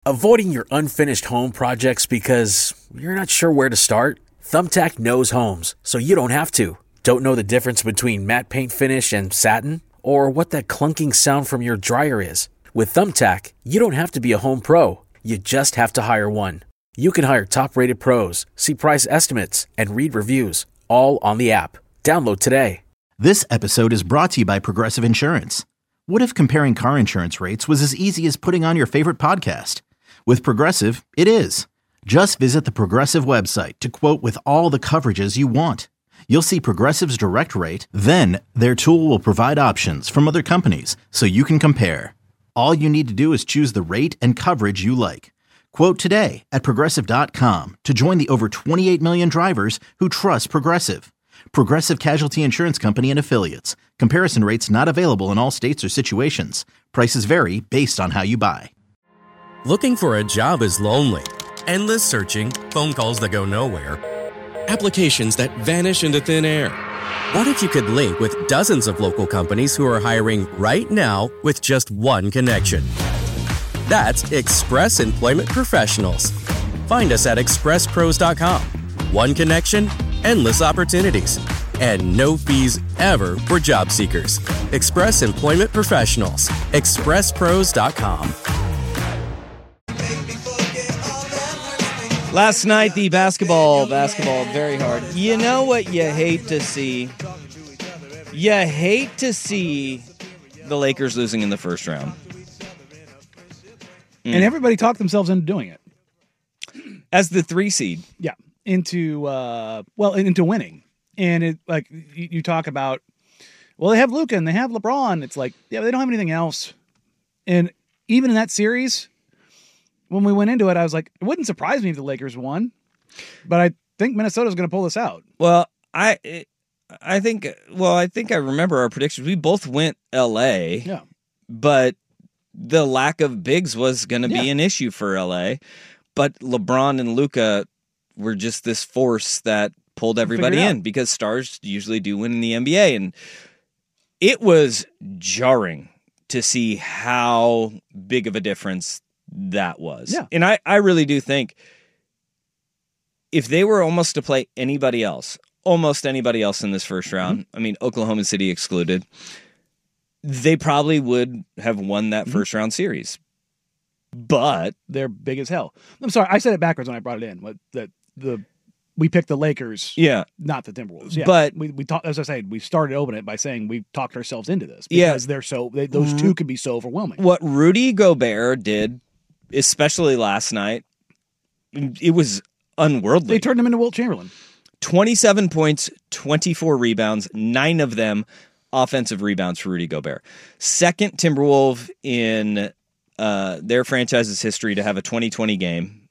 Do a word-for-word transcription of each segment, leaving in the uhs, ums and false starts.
Avoiding your unfinished home projects because you're not sure where to start? Thumbtack knows homes, so you don't have to. Don't know the difference between matte paint finish and satin? Or what that clunking sound from your dryer is? With Thumbtack, you don't have to be a home pro. You just have to hire one. You can hire top-rated pros, see price estimates, and read reviews, all on the app. Download today. This episode is brought to you by Progressive Insurance. What if comparing car insurance rates was as easy as putting on your favorite podcast? With Progressive, it is. Just visit the Progressive website to quote with all the coverages you want. You'll see Progressive's direct rate, then their tool will provide options from other companies so you can compare. All you need to do is choose the rate and coverage you like. Quote today at Progressive dot com to join the over twenty-eight million drivers who trust Progressive. Progressive Casualty Insurance Company and Affiliates. Comparison rates not available in all states or situations. Prices vary based on how you buy. Looking for a job is lonely. Endless searching, phone calls that go nowhere, applications that vanish into thin air. What if you could link with dozens of local companies who are hiring right now with just one connection? That's Express Employment Professionals. Find us at express pros dot com. One connection, endless opportunities, and no fees ever for job seekers. Express Employment Professionals. express pros dot com. Last night, the basketball, basketball, very hard. You know what you hate to see? You hate to see the Lakers losing in the first round. Mm. And everybody talked themselves into doing it. As the three seed. Yeah, into, uh, well, into winning. And it like you, you talk about, well, they have Luka and they have LeBron. It's like, yeah, but they don't have anything else. And even in that series, when we went into it, I was like, it wouldn't surprise me if the Lakers won, but I think Minnesota's going to pull this out. Well, I, I think, well, I think I remember our predictions. We both went L A, yeah, but the lack of bigs was going to yeah. be an issue for L A. But LeBron and Luka were just this force that pulled everybody in because stars usually do win in the N B A, and it was jarring to see how big of a difference that was. Yeah. And I, I really do think if they were almost to play anybody else, almost anybody else in this first round, mm-hmm. I mean, Oklahoma City excluded, they probably would have won that mm-hmm. first round series. But they're big as hell. I'm sorry, I said it backwards when I brought it in. What that the we picked the Lakers, yeah, not the Timberwolves. Yeah, but we we talked, as I said, we started opening it by saying we talked ourselves into this yeah. because they're so they, those two can be so overwhelming. What Rudy Gobert did, especially last night, it was unworldly. They turned him into Wilt Chamberlain. twenty-seven points, twenty-four rebounds, nine of them offensive rebounds for Rudy Gobert. Second Timberwolf in uh, their franchise's history to have a twenty twenty game,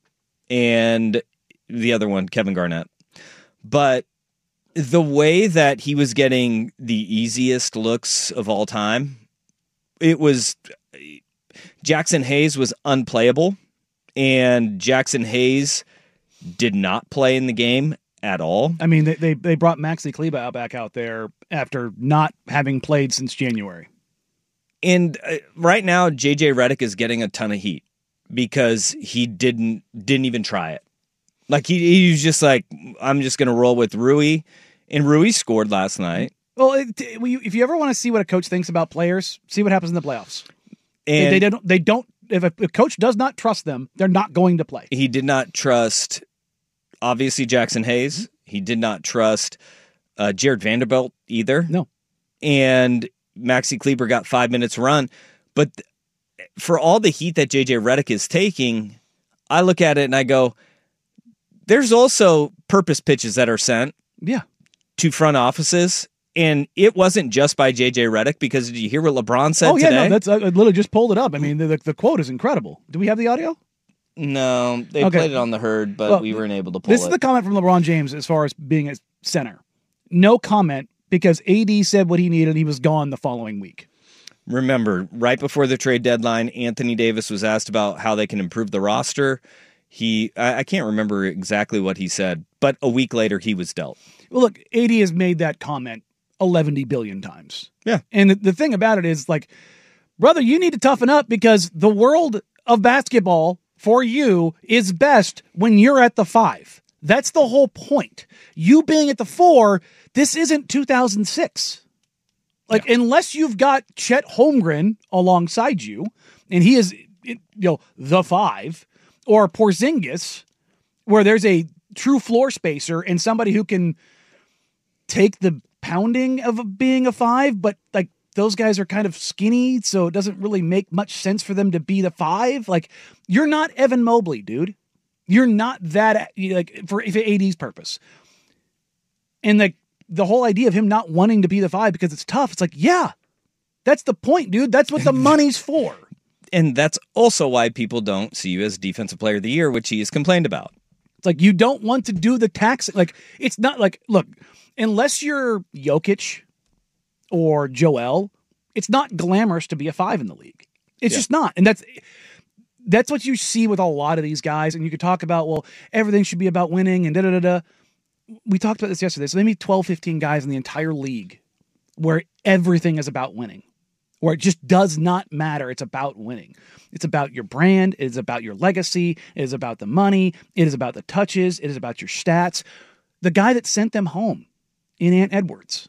and the other one, Kevin Garnett. But the way that he was getting the easiest looks of all time, it was Jackson Hayes was unplayable, and Jackson Hayes did not play in the game at all. I mean, they they, they brought Maxi Kleber back out there after not having played since January. And uh, right now, J J Redick is getting a ton of heat because he didn't didn't even try it. Like he, he was just like, I'm just going to roll with Rui, and Rui scored last night. Well, it, if you ever want to see what a coach thinks about players, see what happens in the playoffs. And they, they don't. They don't. If a, a coach does not trust them, they're not going to play. He did not trust, obviously, Jackson Hayes. He did not trust uh, Jared Vanderbilt either. No. And Maxi Kleber got five minutes run. But th- for all the heat that J J Redick is taking, I look at it and I go, there's also purpose pitches that are sent yeah. to front offices. And it wasn't just by J J Redick, because did you hear what LeBron said today? Oh, yeah, today? no, that's, I literally just pulled it up. I mean, the, the quote is incredible. Do we have the audio? No, they okay. played it on the herd, but well, we weren't able to pull this it. This is the comment from LeBron James as far as being a center. No comment, because A D said what he needed and he was gone the following week. Remember, right before the trade deadline, Anthony Davis was asked about how they can improve the roster. He, I, I can't remember exactly what he said, but a week later he was dealt. Well, look, A D has made that comment eleven billion times. Yeah. And the, the thing about it is, like, brother, you need to toughen up, because the world of basketball for you is best when you're at the five. That's the whole point. You being at the four, this isn't two thousand six. Like, yeah. Unless you've got Chet Holmgren alongside you, and he is, you know, the five, or Porzingis, where there's a true floor spacer and somebody who can take the pounding of being a five, but like those guys are kind of skinny, so it doesn't really make much sense for them to be the five. Like, you're not Evan Mobley, dude. You're not that, like, for, for A D's purpose. And like the whole idea of him not wanting to be the five because it's tough. It's like, yeah, that's the point, dude. That's what the money's for. And that's also why people don't see you as Defensive Player of the Year, which he has complained about. It's like, you don't want to do the tax. Like, it's not like, look, unless you're Jokic or Joel, it's not glamorous to be a five in the league. It's yeah. just not. And that's, that's what you see with a lot of these guys. And you could talk about, well, everything should be about winning and da da da da. We talked about this yesterday. So maybe twelve, fifteen guys in the entire league where everything is about winning, where it just does not matter. It's about winning. It's about your brand. It is about your legacy. It is about the money. It is about the touches. It is about your stats. The guy that sent them home in Ant Edwards,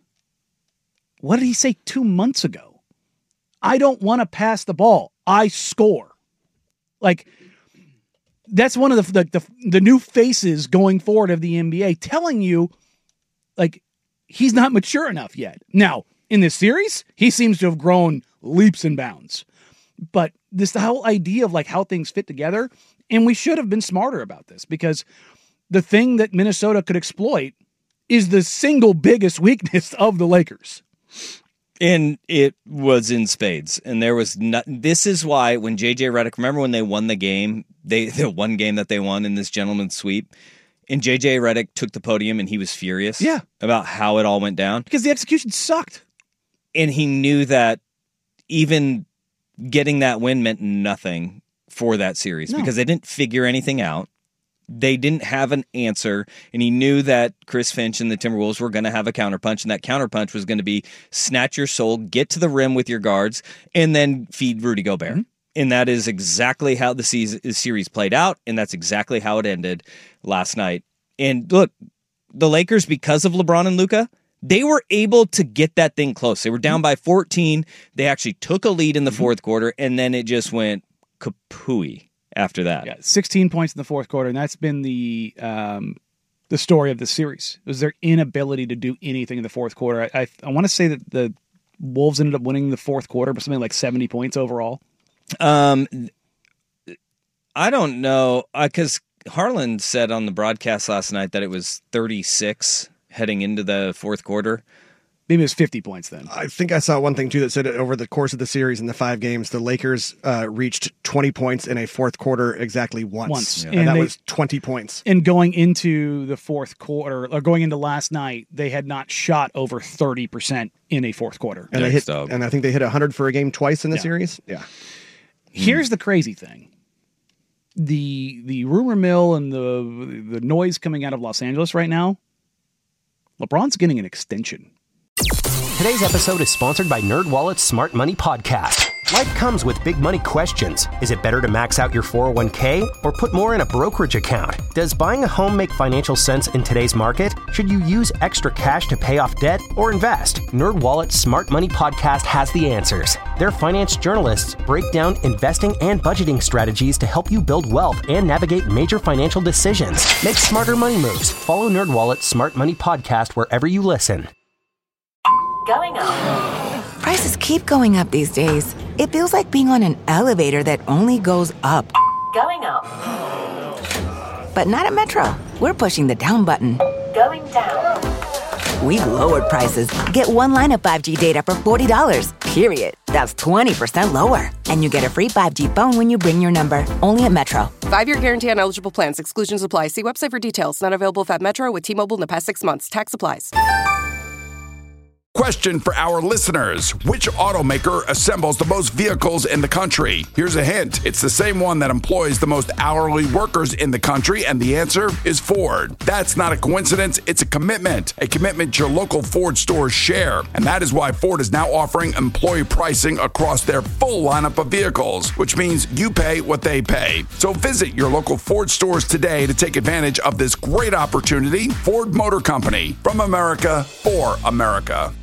what did he say two months ago? I don't want to pass the ball. I score. Like, that's one of the, the the the new faces going forward of the N B A, telling you, like, he's not mature enough yet. Now, in this series, he seems to have grown leaps and bounds. But this the whole idea of like how things fit together, and we should have been smarter about this, because the thing that Minnesota could exploit is the single biggest weakness of the Lakers. And it was in spades. And there was not, this is why when J J Redick, remember when they won the game, they the one game that they won in this gentleman's sweep, and J J Redick took the podium and he was furious yeah. about how it all went down. Because the execution sucked. And he knew that even getting that win meant nothing for that series no. because they didn't figure anything out. They didn't have an answer, and he knew that Chris Finch and the Timberwolves were going to have a counterpunch, and that counterpunch was going to be snatch your soul, get to the rim with your guards, and then feed Rudy Gobert. Mm-hmm. And that is exactly how the season, series played out, and that's exactly how it ended last night. And look, the Lakers, because of LeBron and Luka, they were able to get that thing close. They were down by fourteen. They actually took a lead in the mm-hmm. fourth quarter, and then it just went kapooey after that. Yeah, sixteen points in the fourth quarter, and that's been the um, the story of the series. It was their inability to do anything in the fourth quarter. I I, I want to say that the Wolves ended up winning the fourth quarter, but something like seventy points overall. Um, I don't know, because uh, Harlan said on the broadcast last night that it was thirty-six heading into the fourth quarter. Maybe it was fifty points then. I think I saw one thing, too, that said over the course of the series in the five games, the Lakers uh, reached twenty points in a fourth quarter exactly once. Once. Yeah. And, and that they, was twenty points. And going into the fourth quarter, or going into last night, they had not shot over thirty percent in a fourth quarter. And, they hit, and I think they hit one hundred for a game twice in the yeah. series. Yeah. Here's the crazy thing. The the rumor mill and the the noise coming out of Los Angeles right now, LeBron's getting an extension. Today's episode is sponsored by NerdWallet's Smart Money Podcast. Life comes with big money questions. Is it better to max out your four oh one k or put more in a brokerage account? Does buying a home make financial sense in today's market? Should you use extra cash to pay off debt or invest? NerdWallet's Smart Money Podcast has the answers. Their finance journalists break down investing and budgeting strategies to help you build wealth and navigate major financial decisions. Make smarter money moves. Follow NerdWallet's Smart Money Podcast wherever you listen. Going up. Prices keep going up these days. It feels like being on an elevator that only goes up. Going up. But not at Metro. We're pushing the down button. Going down. We've lowered prices. Get one line of five G data for forty dollars, period. That's twenty percent lower. And you get a free five G phone when you bring your number. Only at Metro. Five-year guarantee on eligible plans. Exclusions apply. See website for details. Not available at Metro with T-Mobile in the past six months. Tax applies. Question for our listeners. Which automaker assembles the most vehicles in the country? Here's a hint. It's the same one that employs the most hourly workers in the country, and the answer is Ford. That's not a coincidence. It's a commitment. A commitment your local Ford stores share. And that is why Ford is now offering employee pricing across their full lineup of vehicles, which means you pay what they pay. So visit your local Ford stores today to take advantage of this great opportunity. Ford Motor Company. From America, for America.